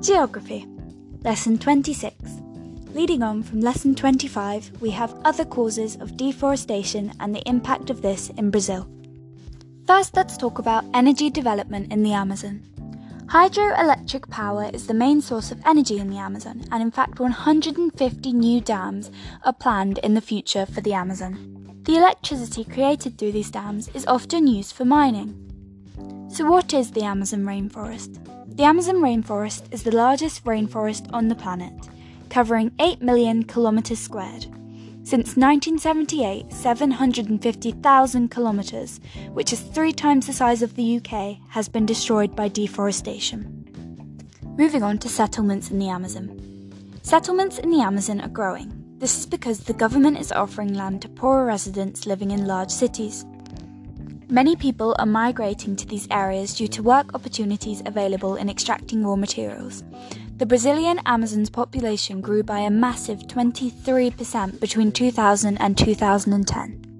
Geography, Lesson 26. Leading on from Lesson 25, we have other causes of deforestation and the impact of this in Brazil. First, let's talk about energy development in the Amazon. Hydroelectric power is the main source of energy in the Amazon, and in fact 150 new dams are planned in the future for the Amazon. The electricity created through these dams is often used for mining. So what is the Amazon rainforest? The Amazon rainforest is the largest rainforest on the planet, covering 8 million kilometres squared. Since 1978, 750,000 kilometres, which is 3 times the size of the UK, has been destroyed by deforestation. Moving on to settlements in the Amazon. Settlements in the Amazon are growing. This is because the government is offering land to poorer residents living in large cities. Many people are migrating to these areas due to work opportunities available in extracting raw materials. The Brazilian Amazon's population grew by a massive 23% between 2000 and 2010.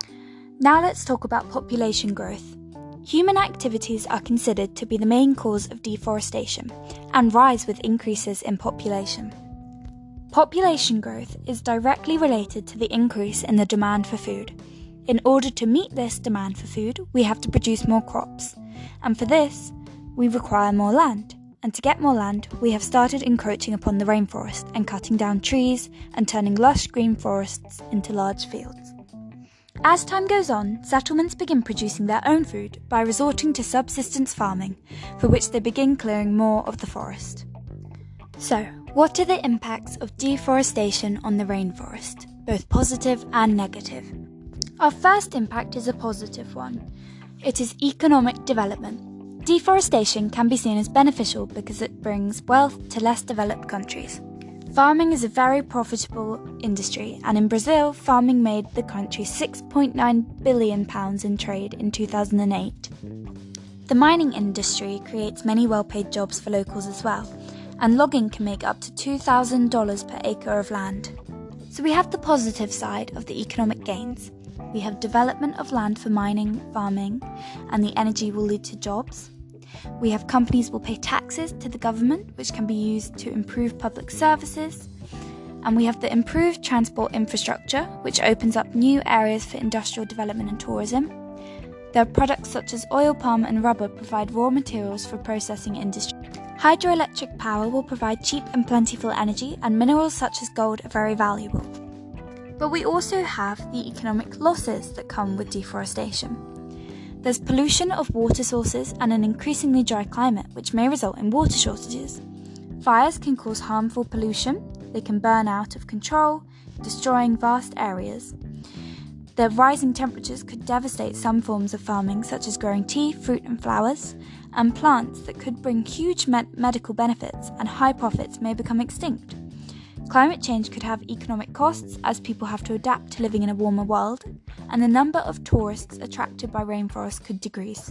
Now let's talk about population growth. Human activities are considered to be the main cause of deforestation and rise with increases in population. Population growth is directly related to the increase in the demand for food. In order to meet this demand for food, we have to produce more crops, and for this, we require more land. And to get more land, we have started encroaching upon the rainforest and cutting down trees and turning lush green forests into large fields. As time goes on, settlements begin producing their own food by resorting to subsistence farming, for which they begin clearing more of the forest. So, what are the impacts of deforestation on the rainforest, both positive and negative? Our first impact is a positive one. It is economic development. Deforestation can be seen as beneficial because it brings wealth to less developed countries. Farming is a very profitable industry, and in Brazil, farming made the country £6.9 billion in trade in 2008. The mining industry creates many well-paid jobs for locals as well, and logging can make up to $2,000 per acre of land. So we have the positive side of the economic gains. We have development of land for mining, farming, and the energy will lead to jobs. We have companies will pay taxes to the government, which can be used to improve public services. And we have the improved transport infrastructure, which opens up new areas for industrial development and tourism. There are products such as oil palm and rubber provide raw materials for processing industry. Hydroelectric power will provide cheap and plentiful energy, and minerals such as gold are very valuable. But we also have the economic losses that come with deforestation. There's pollution of water sources and an increasingly dry climate, which may result in water shortages. Fires can cause harmful pollution. They can burn out of control, destroying vast areas. The rising temperatures could devastate some forms of farming, such as growing tea, fruit and flowers, and plants that could bring huge medical benefits, and high profits may become extinct. Climate change could have economic costs as people have to adapt to living in a warmer world, and the number of tourists attracted by rainforests could decrease.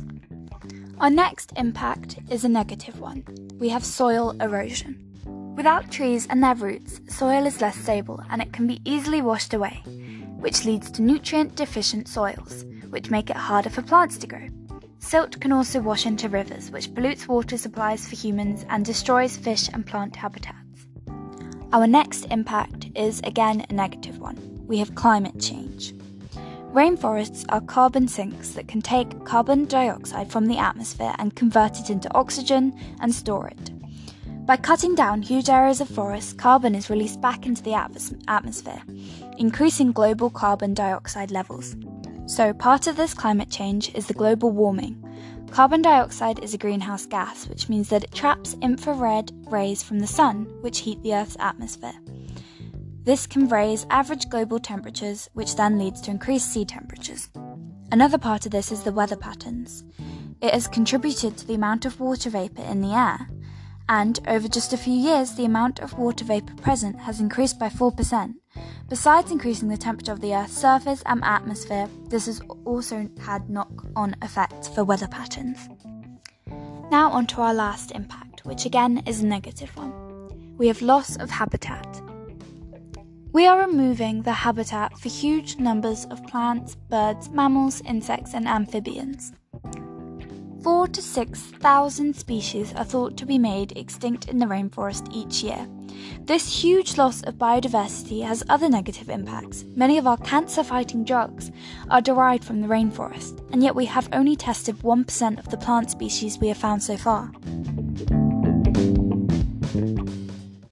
Our next impact is a negative one. We have soil erosion. Without trees and their roots, soil is less stable and it can be easily washed away, which leads to nutrient-deficient soils, which make it harder for plants to grow. Silt can also wash into rivers, which pollutes water supplies for humans and destroys fish and plant habitats. Our next impact is again a negative one. We have climate change. Rainforests are carbon sinks that can take carbon dioxide from the atmosphere and convert it into oxygen and store it. By cutting down huge areas of forest, carbon is released back into the atmosphere, increasing global carbon dioxide levels. So part of this climate change is the global warming. Carbon dioxide is a greenhouse gas, which means that it traps infrared rays from the sun, which heat the Earth's atmosphere. This can raise average global temperatures, which then leads to increased sea temperatures. Another part of this is the weather patterns. It has contributed to the amount of water vapour in the air, and over just a few years, the amount of water vapour present has increased by 4%. Besides increasing the temperature of the Earth's surface and atmosphere, this has also had knock-on effects for weather patterns. Now on to our last impact, which again is a negative one. We have loss of habitat. We are removing the habitat for huge numbers of plants, birds, mammals, insects and amphibians. 4,000 to 6,000 species are thought to be made extinct in the rainforest each year. This huge loss of biodiversity has other negative impacts. Many of our cancer-fighting drugs are derived from the rainforest, and yet we have only tested 1% of the plant species we have found so far.